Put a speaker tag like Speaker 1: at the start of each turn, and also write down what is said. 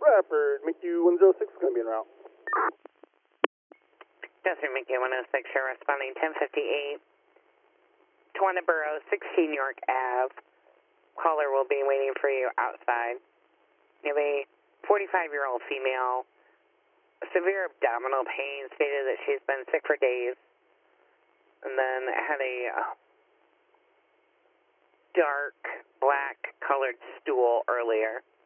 Speaker 1: Stratford, McHugh 106 is going to be en route.
Speaker 2: Desert McHugh 106, you're responding 1058. Twanaboro, 16 York Ave. Caller will be waiting for you outside. You have a 45-year-old female, severe abdominal pain, stated that she's been sick for days, and then had a dark black colored stool earlier.